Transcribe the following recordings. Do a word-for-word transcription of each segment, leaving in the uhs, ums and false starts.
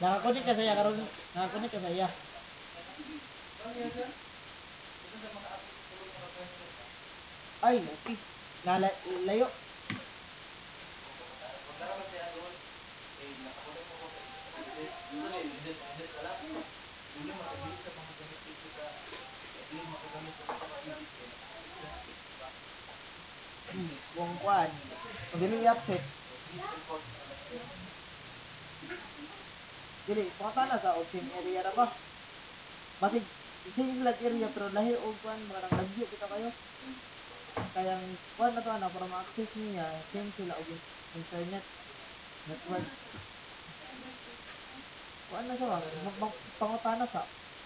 Nakakunik ka sa iya karon, nakakunik ka sa iya. Ay, okay. Nala layo. Hmm, kung kuan. Kung dili i-upset, dili pangutana sa og same area ra ba? Basig same sila area pero lahi og kuan mga nang lagyo kita kayo. Kayang kuan na to ana para ma-access niya, same sila og internet network. Kuan na siya ba? Ma- ma- Pangutana sa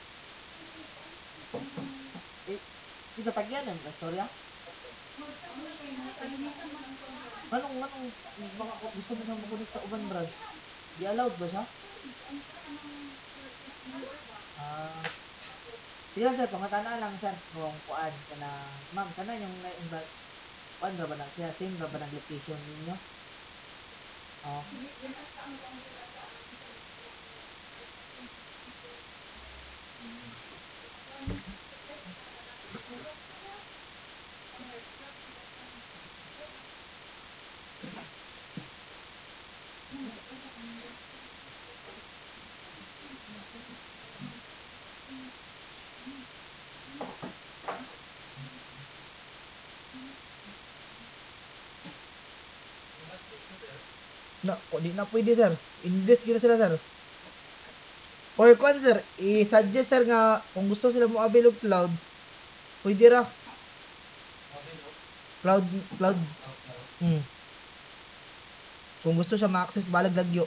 eh, kita tagyan ang istorya. Anong anong baka kung gusto mo siyang makunik sa uban branch? Di allowed ba siya? Ah, sige lang sir, pangutana lang sir kung kuan kana ma'am kana yung na-invite kuan ra ba na siya same ra ba ng location ninyo? Oh. Na, o, di na pwede sir. Invest gina sila sir. Or kung sir, i-suggest sir nga kung gusto sila mo avail of cloud, pwede ra. Cloud, cloud. Hmm. Kung gusto siya ma-access balag lagyo.